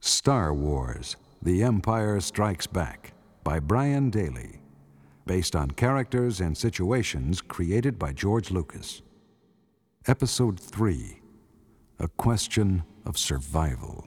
Star Wars: The Empire Strikes Back by Brian Daley, based on characters and situations created by George Lucas. Episode 3, A Question of Survival.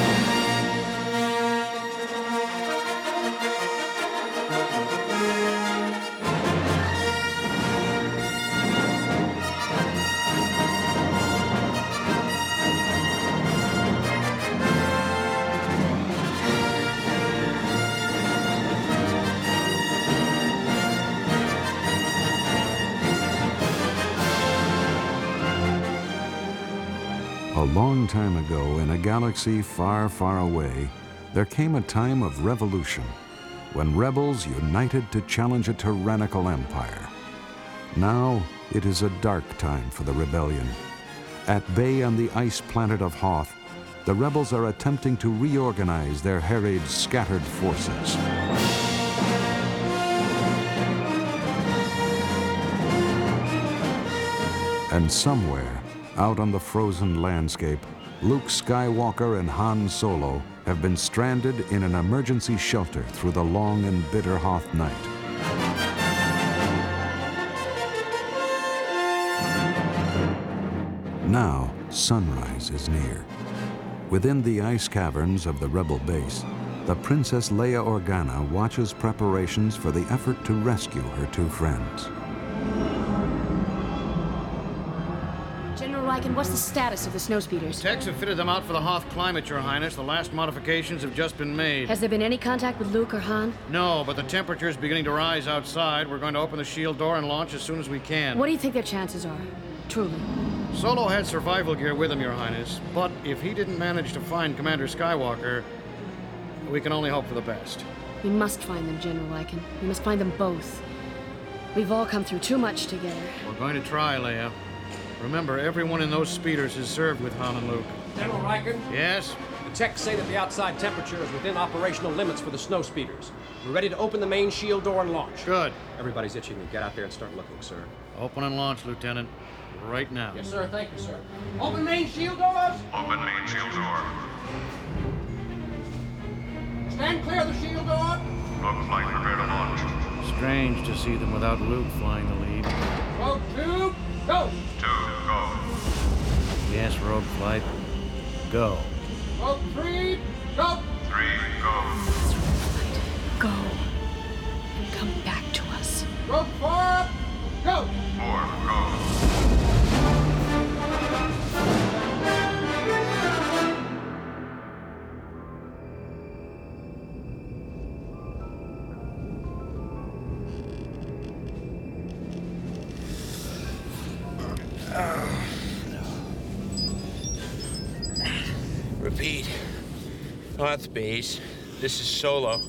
A long time ago, in a galaxy far, far away, there came a time of revolution, when rebels united to challenge a tyrannical empire. Now, it is a dark time for the rebellion. At bay on the ice planet of Hoth, the rebels are attempting to reorganize their harried, scattered forces. And somewhere, out on the frozen landscape, Luke Skywalker and Han Solo have been stranded in an emergency shelter through the long and bitter Hoth night. Now, sunrise is near. Within the ice caverns of the rebel base, the Princess Leia Organa watches preparations for the effort to rescue her two friends. General Riken, what's the status of the snowspeeders? Techs have fitted them out for the Hoth climate, Your Highness. The last modifications have just been made. Has there been any contact with Luke or Han? No, but the temperature's beginning to rise outside. We're going to open the shield door and launch as soon as we can. What do you think their chances are? Truly. Solo had survival gear with him, Your Highness. But if he didn't manage to find Commander Skywalker, we can only hope for the best. We must find them, General Riken. We must find them both. We've all come through too much together. We're going to try, Leia. Remember, everyone in those speeders is served with Han and Luke. General Riken? Yes? The techs say that the outside temperature is within operational limits for the snow speeders. We're ready to open the main shield door and launch. Good. Everybody's itching to get out there and start looking, sir. Open and launch, Lieutenant. Right now. Yes, sir. Thank you, sir. Open main shield doors! Open main shield door. Stand clear of the shield door! Rogue flight prepare to launch. Strange to see them without Luke flying the lead. Rogue 2, go! 2, go. Yes, Rogue Flight. Go. Rogue 3, go! 3, go. Go. And come back to us. Rogue 4, go! 4, go. Repeat. Hoth Base, this is Solo.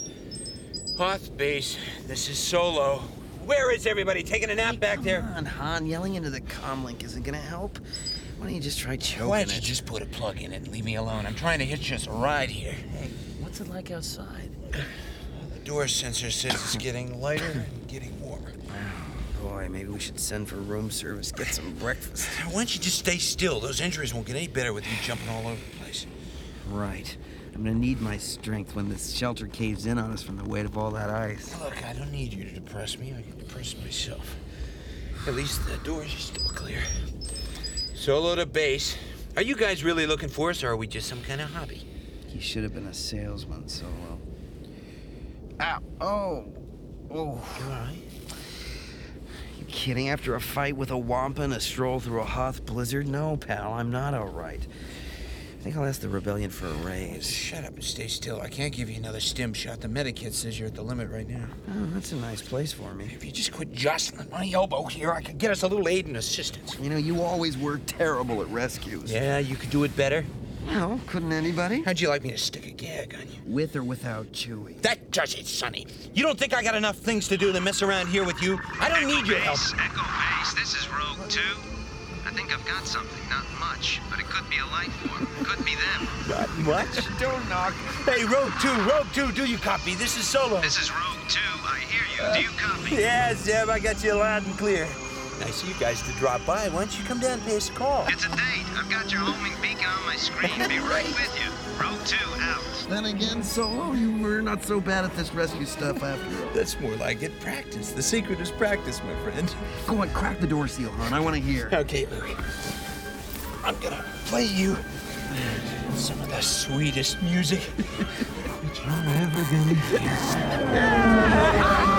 Hoth Base, this is Solo. Where is everybody? Taking a nap back there? Come on, Han. Yelling into the comlink isn't gonna help. Why don't you just try choking Why don't you it? just put a plug in it and leave me alone? I'm trying to hitch us a ride here. Hey, what's it like outside? The door sensor says it's getting lighter and getting warmer. Boy, maybe we should send for room service, get some breakfast. Why don't you just stay still? Those injuries won't get any better with you jumping all over the place. Right. I'm gonna need my strength when this shelter caves in on us from the weight of all that ice. Look, I don't need you to depress me. I can depress myself. At least the doors are still clear. Solo to base. Are you guys really looking for us, or are we just some kind of hobby? He should have been a salesman, Solo. Ow! Oh! You all right? You kidding? After a fight with a wampa and a stroll through a Hoth blizzard? No, pal, I'm not all right. I think I'll ask the rebellion for a raise. Shut up and stay still. I can't give you another stim shot. The medikit says you're at the limit right now. Oh, that's a nice place for me. If you just quit jostling my elbow here, I could get us a little aid and assistance. You know, you always were terrible at rescues. Yeah, you could do it better. Well, couldn't anybody? How'd you like me to stick a gag on you? With or without Chewie? That does it, Sonny. You don't think I got enough things to do than mess around here with you? I don't need your help. Echo Base, this is Rogue 2. I think I've got something. Not much, but it could be a life form. Could be them. Not much? Don't knock. Hey, Rogue 2, do you copy? This is Solo. This is Rogue 2. I hear you. Do you copy? Yeah, Zeb, I got you loud and clear. Nice of you guys to drop by. Why don't you come down and pay us a call? It's a date. I've got your homing beacon on my screen. Be right with you. Rogue 2 out. Then again, Solo, you were not so bad at this rescue stuff after all. That's more like it. Practice. The secret is practice, my friend. Go on, crack the door seal, hon. I want to hear. Okay, Luke. I'm gonna play you some of the sweetest music that you're ever gonna hear.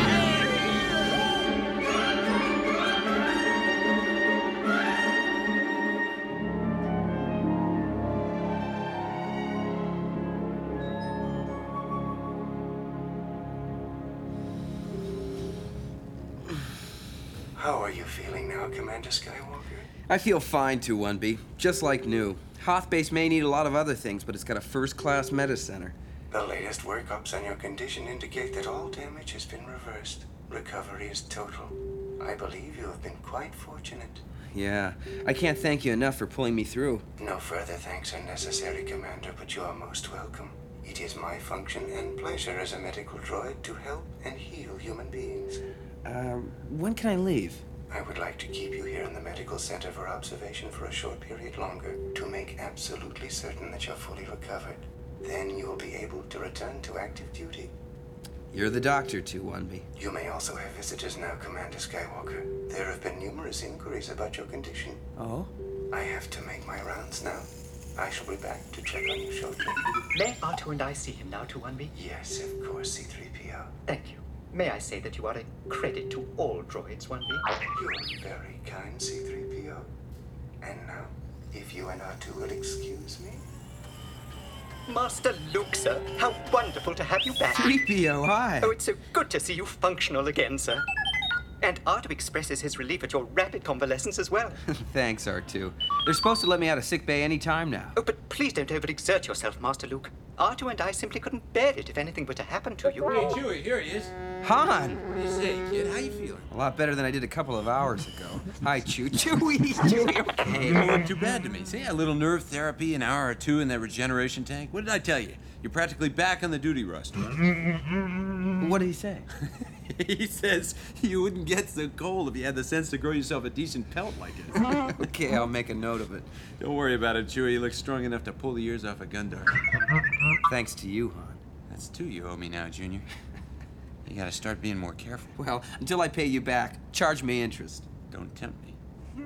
How are you feeling now, Commander Skywalker? I feel fine, 2-1B. Just like new. Hoth Base may need a lot of other things, but it's got a first-class meta center. The latest workups on your condition indicate that all damage has been reversed. Recovery is total. I believe you have been quite fortunate. Yeah, I can't thank you enough for pulling me through. No further thanks are necessary, Commander, but you are most welcome. It is my function and pleasure as a medical droid to help and heal human beings. When can I leave? I would like to keep you here in the medical center for observation for a short period longer to make absolutely certain that you're fully recovered. Then you will be able to return to active duty. You're the doctor, 2-1B. You may also have visitors now, Commander Skywalker. There have been numerous inquiries about your condition. Oh? I have to make my rounds now. I shall be back to check on you shortly. May R2 and I see him now, 2-1B? Yes, of course, C-3PO. Thank you. May I say that you are a credit to all droids, 1B? You're very kind, C-3PO. And now, if you and R2 will excuse me. Master Luke, sir. How wonderful to have you back. 3PO, hi. Oh, it's so good to see you functional again, sir. And R2 expresses his relief at your rapid convalescence as well. Thanks, R2. They're supposed to let me out of sickbay any time now. Oh, but please don't overexert yourself, Master Luke. R2 and I simply couldn't bear it if anything were to happen to you. Hey, Chewie, here he is. Han! What do you say, kid? How you feeling? A lot better than I did a couple of hours ago. Hi, Chewie, okay. You don't look too bad to me. See, a little nerve therapy, an hour or two in that regeneration tank. What did I tell you? You're practically back on the duty roster. What did he say? He says you wouldn't get so cold if you had the sense to grow yourself a decent pelt like it. Okay, I'll make a note of it. Don't worry about it, Chewie. You look strong enough to pull the ears off a Gundam. Thanks to you, Han. That's two you owe me now, Junior. You gotta start being more careful. Well, until I pay you back, charge me interest. Don't tempt me.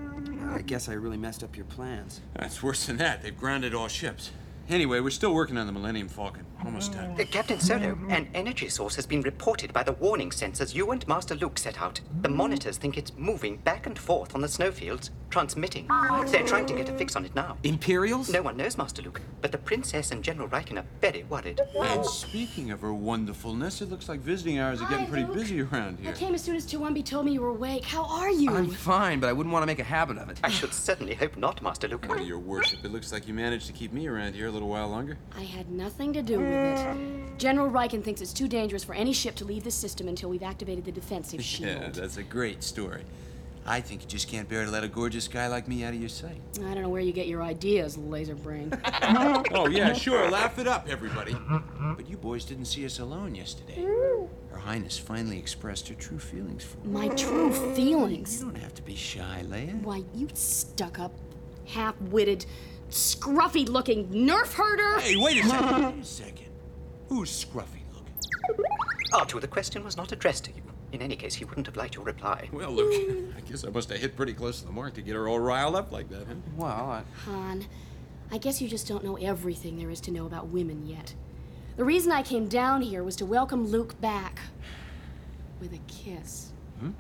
I guess I really messed up your plans. That's worse than that. They've grounded all ships. Anyway, we're still working on the Millennium Falcon. Almost done. Captain Solo, an energy source has been reported by the warning sensors you and Master Luke set out. The monitors think it's moving back and forth on the snowfields, transmitting. They're trying to get a fix on it now. Imperials? No one knows, Master Luke, but the Princess and General Riken are very worried. And speaking of her wonderfulness, it looks like visiting hours are getting Hi, pretty Luke. busy around here. I came as soon as 2-1B told me you were awake. How are you? I'm fine, but I wouldn't want to make a habit of it. I should certainly hope not, Master Luke. Well, your worship, it looks like you managed to keep me around here a little while longer. I had nothing to do with it. General Riken thinks it's too dangerous for any ship to leave the system until we've activated the defensive shield. Yeah, that's a great story. I think you just can't bear to let a gorgeous guy like me out of your sight. I don't know where you get your ideas, laser brain. Oh, yeah, sure. Laugh it up, everybody. But you boys didn't see us alone yesterday. Her Highness finally expressed her true feelings for me. My true feelings. You don't have to be shy, Leia. Why, you stuck-up, half-witted, scruffy-looking nerf herder! Hey, wait a second. Wait a second. Who's scruffy looking? R2, the question was not addressed to you. In any case, he wouldn't have liked your reply. Well, Luke, I guess I must have hit pretty close to the mark to get her all riled up like that, huh? Well, Han, I guess you just don't know everything there is to know about women yet. The reason I came down here was to welcome Luke back. With a kiss. Hmm?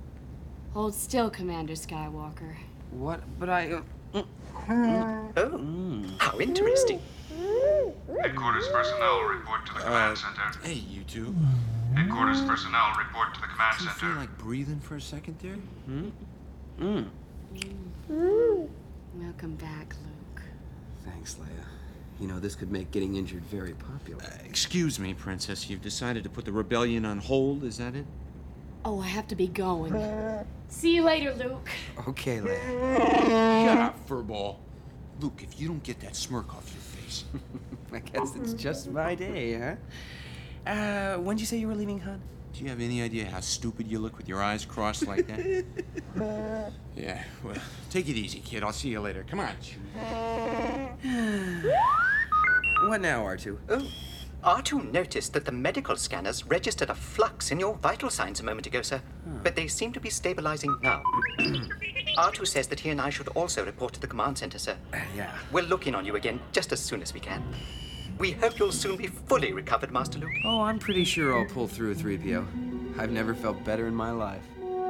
Hold still, Commander Skywalker. What? But I... Oh, how interesting. Headquarters personnel report to the command center. Hey, you two. Headquarters personnel report to the command Do you feel center. like breathing for a second there? Welcome back, Luke. Thanks, Leia. You know, this could make getting injured very popular. Excuse me, Princess. You've decided to put the rebellion on hold, is that it? Oh, I have to be going. See you later, Luke. Okay, Leia. Shut up, furball. Luke, if you don't get that smirk off your face. I guess it's just my day, huh? When'd you say you were leaving, hon? Do you have any idea how stupid you look with your eyes crossed like that? Yeah, well, take it easy, kid. I'll see you later. Come on. What now, R2? Oh, R2 noticed that the medical scanners registered a flux in your vital signs a moment ago, sir. But they seem to be stabilizing now. R2 says that he and I should also report to the command center, sir. Yeah. We'll look in on you again just as soon as we can. We hope you'll soon be fully recovered, Master Luke. Oh, I'm pretty sure I'll pull through, 3PO. I've never felt better in my life.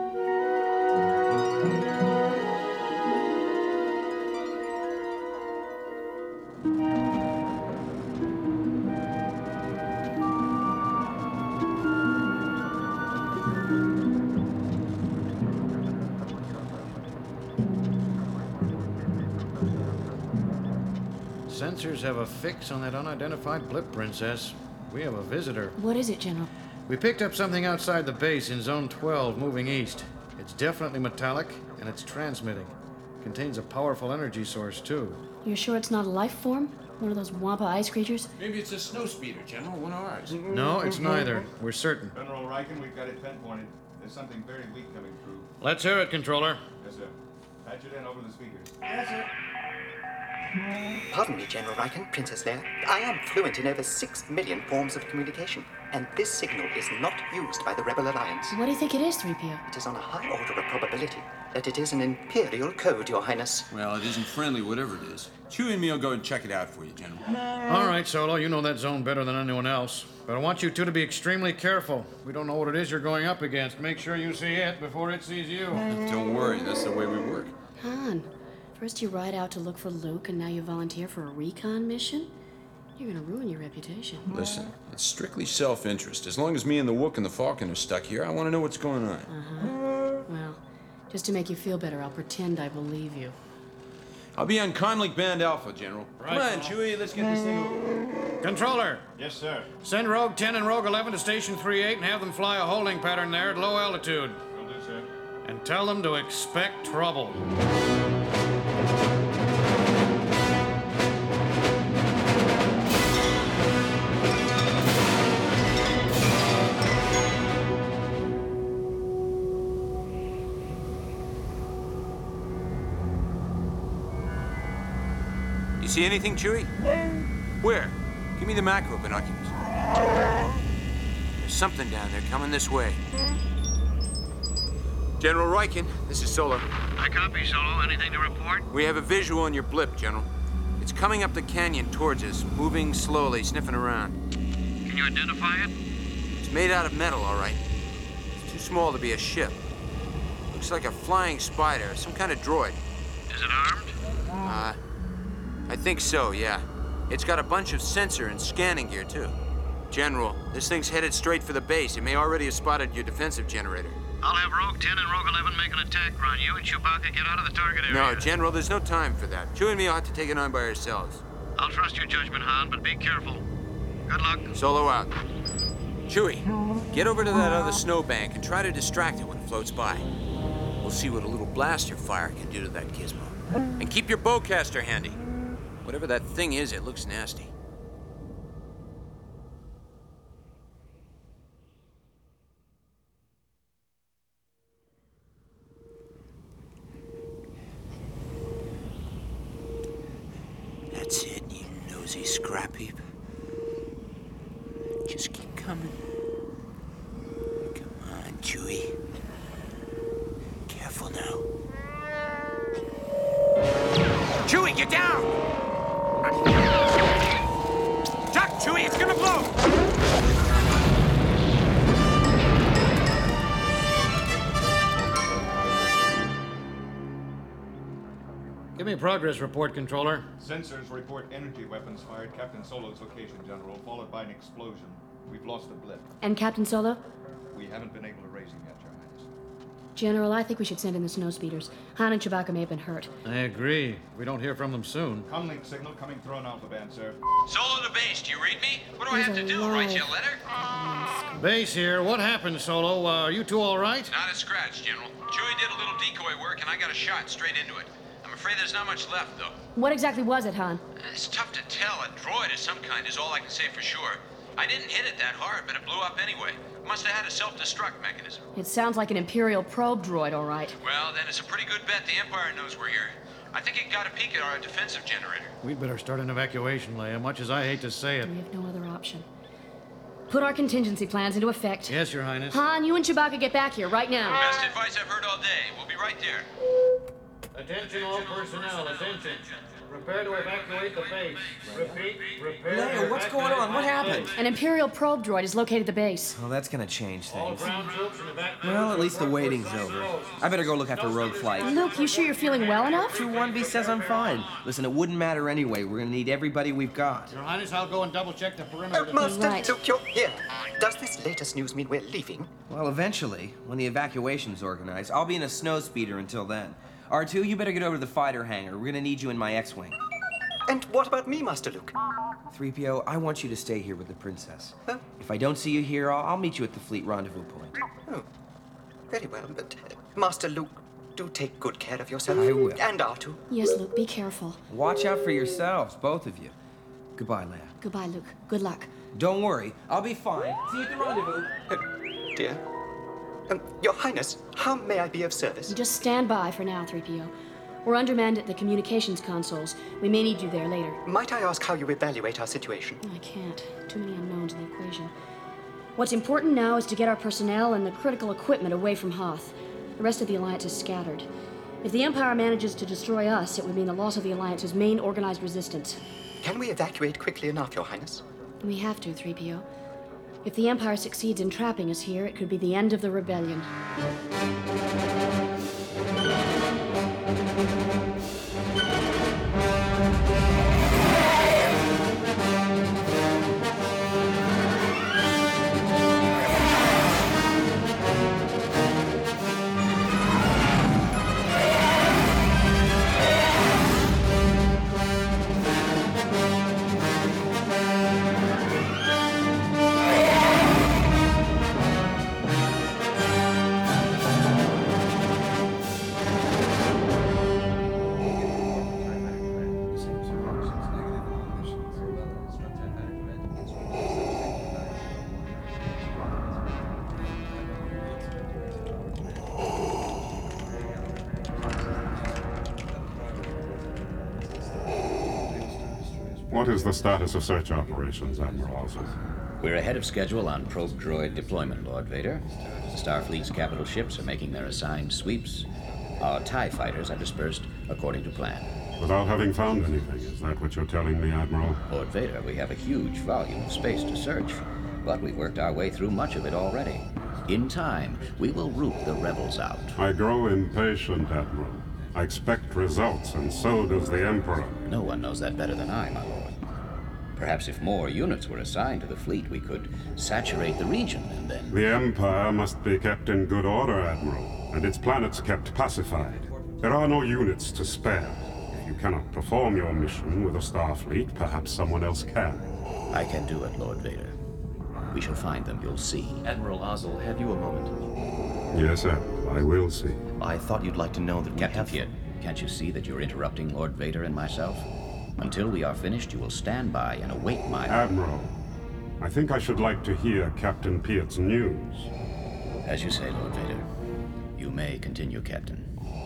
Sensors have a fix on that unidentified blip, Princess. We have a visitor. What is it, General? We picked up something outside the base in Zone 12, moving east. It's definitely metallic, and it's transmitting. Contains a powerful energy source, too. You're sure it's not a life form? One of those Wampa ice creatures? Maybe it's a snow speeder, General, one of ours. No, it's neither. We're certain. General Riken, we've got it pinpointed. There's something very weak coming through. Let's hear it, Controller. Yes, sir. Patch it in over the speakers. Pardon me, General Riken, Princess Leia. I am fluent in over 6 million forms of communication, and this signal is not used by the Rebel Alliance. What do you think it is, 3PO? It is on a high order of probability that it is an Imperial code, Your Highness. Well, it isn't friendly, whatever it is. Chewie and me will go and check it out for you, General. All right, Solo, you know that zone better than anyone else. But I want you two to be extremely careful. We don't know what it is you're going up against. Make sure you see it before it sees you. Don't worry, that's the way we work. Han, first you ride out to look for Luke, and now you volunteer for a recon mission? You're gonna ruin your reputation. Listen, it's strictly self-interest. As long as me and the Wook and the Falcon are stuck here, I want to know what's going on. Well, just to make you feel better, I'll pretend I believe you. I'll be on Comlink Band Alpha, General. Right, Come on, Chewie, let's get this thing over. Controller, Yes, sir. send Rogue 10 and Rogue 11 to Station 38 and have them fly a holding pattern there at low altitude. Will do, sir. And tell them to expect trouble. You see anything, Chewie? Where? Give me the macro binoculars. There's something down there coming this way. General Riken, this is Solo. I copy, Solo. Anything to report? We have a visual on your blip, General. It's coming up the canyon towards us, moving slowly, sniffing around. Can you identify it? It's made out of metal, all right. It's too small to be a ship. Looks like a flying spider, some kind of droid. Is it armed? I think so, yeah. It's got a bunch of sensor and scanning gear, too. General, this thing's headed straight for the base. It may already have spotted your defensive generator. I'll have Rogue 10 and Rogue 11 make an attack run. You and Chewbacca get out of the target area. No, General, there's no time for that. Chewie and me will have to take it on by ourselves. I'll trust your judgment, Han, but be careful. Good luck. Solo out. Chewie, get over to that other snowbank and try to distract it when it floats by. We'll see what a little blaster fire can do to that gizmo. And keep your bowcaster handy. Whatever that thing is, it looks nasty. That's it, you nosy scrap heap. Just keep coming. Come on, Chewie. Careful now. Chewie, get down! Duck, Chewie, it's gonna blow! Give me a progress report, Controller. Sensors report energy weapons fired Captain Solo's location, General, followed by an explosion. We've lost the blip. And Captain Solo? We haven't been able to raise him yet, Your Highness. General, I think we should send in the snow speeders. Han and Chewbacca may have been hurt. I agree. If we don't hear from them soon. Comlink signal coming through on Alpha Band, sir. Solo to base, do you read me? What do I He's have to do? alive. Write you a letter? Base here. What happened, Solo? Are you two all right? Not a scratch, General. Chewie did a little decoy work, and I got a shot straight into it. I'm afraid there's not much left, though. What exactly was it, Han? It's tough to tell. A droid of some kind is all I can say for sure. I didn't hit it that hard, but it blew up anyway. Must have had a self-destruct mechanism. It sounds like an Imperial probe droid, all right. Well, then it's a pretty good bet the Empire knows we're here. I think he got a peek at our defensive generator. We'd better start an evacuation, Leia, much as I hate to say it. We have no other option. Put our contingency plans into effect. Yes, Your Highness. Han, you and Chewbacca get back here right now. Best advice I've heard all day. We'll be right there. Attention all personnel, attention. Prepare to evacuate the base. Repeat, prepare Leia, what's going on? What happened? An Imperial probe droid is located at the base. Oh, that's gonna change All things. ground troops and evacuate. Well, at least the waiting's over. I better go look after Rogue Flight. Luke, you sure you're feeling well enough? 2-1B says I'm fine. Listen, it wouldn't matter anyway. We're gonna need everybody we've got. Your Highness, I'll go and double check the perimeter. Oh, Master Right. Luke, you're here. Does this latest news mean we're leaving? Well, eventually, when the evacuation's organized, I'll be in a snow speeder until then. R2, you better get over to the fighter hangar. We're gonna need you in my X-Wing. And what about me, Master Luke? 3PO, I want you to stay here with the princess. Huh? If I don't see you here, I'll meet you at the fleet rendezvous point. Oh, very well, but Master Luke, do take good care of yourself. I will. And R2. Yes, Luke, be careful. Watch out for yourselves, both of you. Goodbye, Leia. Goodbye, Luke. Good luck. Don't worry, I'll be fine. See you at the rendezvous. Dear. Your Highness, how may I be of service? Just stand by for now, 3PO. We're undermanned at the communications consoles. We may need you there later. Might I ask how you evaluate our situation? I can't. Too many unknowns in the equation. What's important now is to get our personnel and the critical equipment away from Hoth. The rest of the Alliance is scattered. If the Empire manages to destroy us, it would mean the loss of the Alliance's main organized resistance. Can we evacuate quickly enough, Your Highness? We have to, 3PO. If the Empire succeeds in trapping us here, it could be the end of the rebellion. What is the status of search operations, Admiral Ozzel? We're ahead of schedule on probe droid deployment, Lord Vader. Starfleet's capital ships are making their assigned sweeps. Our TIE fighters are dispersed according to plan. Without having found anything, is that what you're telling me, Admiral? Lord Vader, we have a huge volume of space to search, but we've worked our way through much of it already. In time, we will root the rebels out. I grow impatient, Admiral. I expect results, and so does the Emperor. No one knows that better than I, my lord. Perhaps if more units were assigned to the fleet, we could saturate the region, and then... The Empire must be kept in good order, Admiral, and its planets kept pacified. There are no units to spare. If you cannot perform your mission with a Starfleet, perhaps someone else can. I can do it, Lord Vader. We shall find them, you'll see. Admiral Ozzel, have you a moment? Yes, sir. I will see. I thought you'd like to know that Captain Kidd, can't you see that you're interrupting Lord Vader and myself? Until we are finished, you will stand by and await my... Admiral, I think I should like to hear Captain Piet's news. As you say, Lord Vader. You may continue, Captain.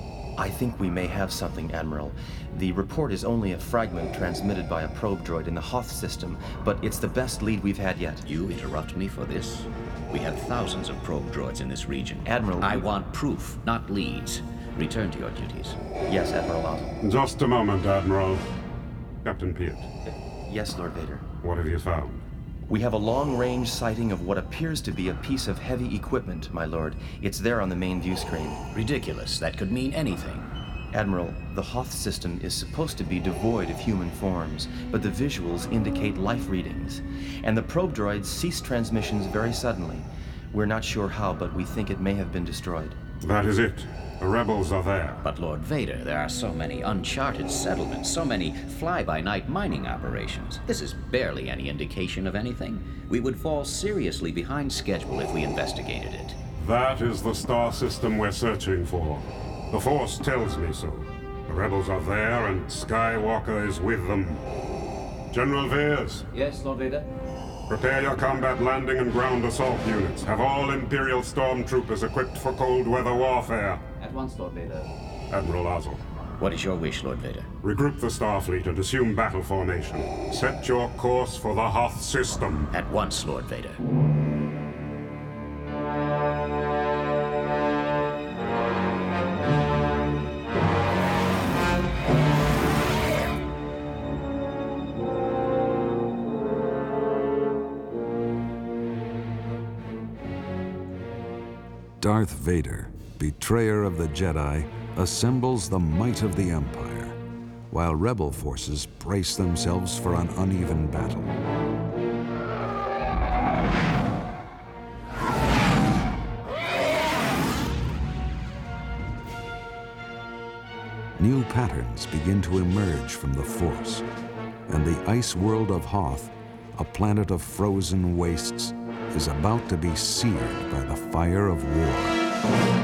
I think we may have something, Admiral. The report is only a fragment transmitted by a probe droid in the Hoth system, but it's the best lead we've had yet. You interrupt me for this? We have thousands of probe droids in this region. Admiral, I want proof, not leads. Return to your duties. Yes, Admiral Ozzel. Just a moment, Admiral. Captain Piet. Yes, Lord Vader. What have you found? We have a long-range sighting of what appears to be a piece of heavy equipment, my lord. It's there on the main view screen. Ridiculous. That could mean anything. Admiral, the Hoth system is supposed to be devoid of human forms, but the visuals indicate life readings. And the probe droids ceased transmissions very suddenly. We're not sure how, but we think it may have been destroyed. That is it. The rebels are there. But Lord Vader, there are so many uncharted settlements, so many fly-by-night mining operations. This is barely any indication of anything. We would fall seriously behind schedule if we investigated it. That is the star system we're searching for. The Force tells me so. The rebels are there, and Skywalker is with them. General Veers. Yes, Lord Vader? Prepare your combat landing and ground assault units. Have all Imperial stormtroopers equipped for cold weather warfare. At once, Lord Vader. Admiral Ozzel. What is your wish, Lord Vader? Regroup the Starfleet and assume battle formation. Set your course for the Hoth system. At once, Lord Vader. Darth Vader, betrayer of the Jedi, assembles the might of the Empire, while rebel forces brace themselves for an uneven battle. New patterns begin to emerge from the Force, and the ice world of Hoth, a planet of frozen wastes, is about to be seared by the fire of war.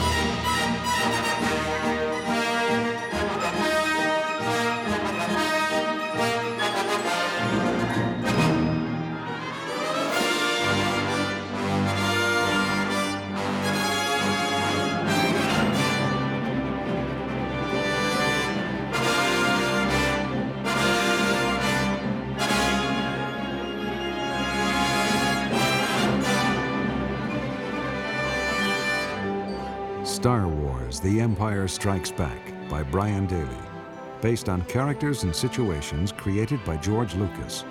Star Wars: The Empire Strikes Back by Brian Daley, based on characters and situations created by George Lucas.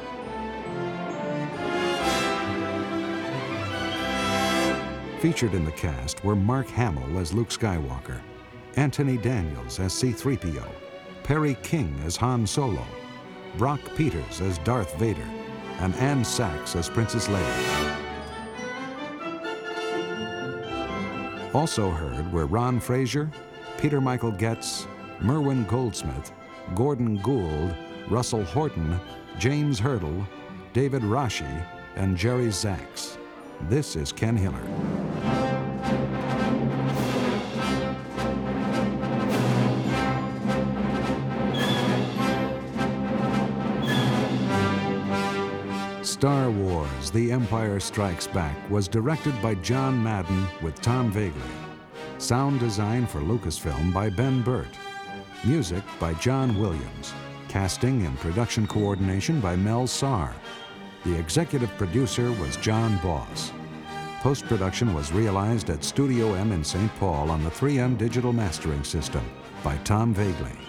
Featured in the cast were Mark Hamill as Luke Skywalker, Anthony Daniels as C-3PO, Perry King as Han Solo, Brock Peters as Darth Vader, and Anne Sachs as Princess Leia. Also heard were Ron Fraser, Peter Michael Getz, Merwin Goldsmith, Gordon Gould, Russell Horton, James Hurdle, David Rashi, and Jerry Zaks. This is Ken Hiller. Star Wars: The Empire Strikes Back was directed by John Madden with Tom Vagley. Sound design for Lucasfilm by Ben Burt. Music by John Williams. Casting and production coordination by Mel Sarr. The executive producer was John Boss. Post-production was realized at Studio M in St. Paul on the 3M digital mastering system by Tom Vagley.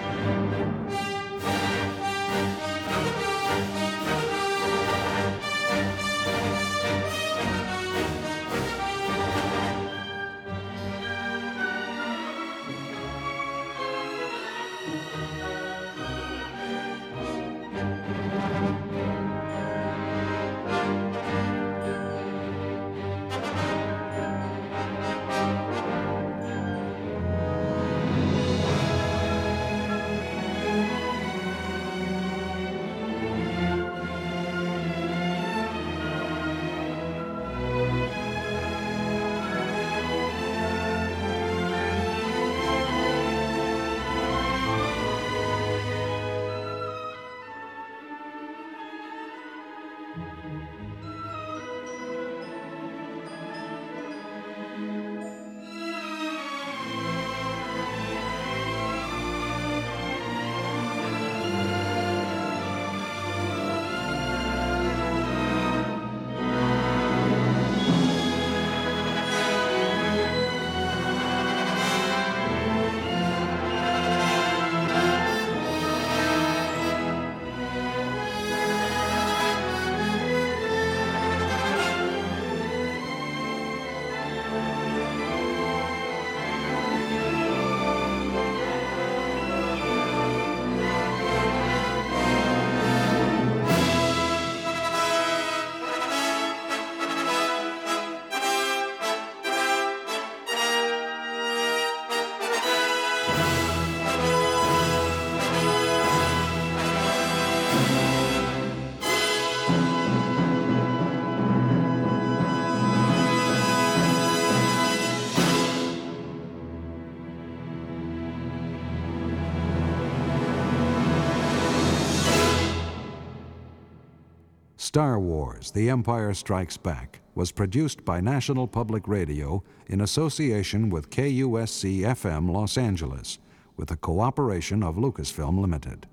Star Wars: The Empire Strikes Back was produced by National Public Radio in association with KUSC-FM Los Angeles, with the cooperation of Lucasfilm Limited.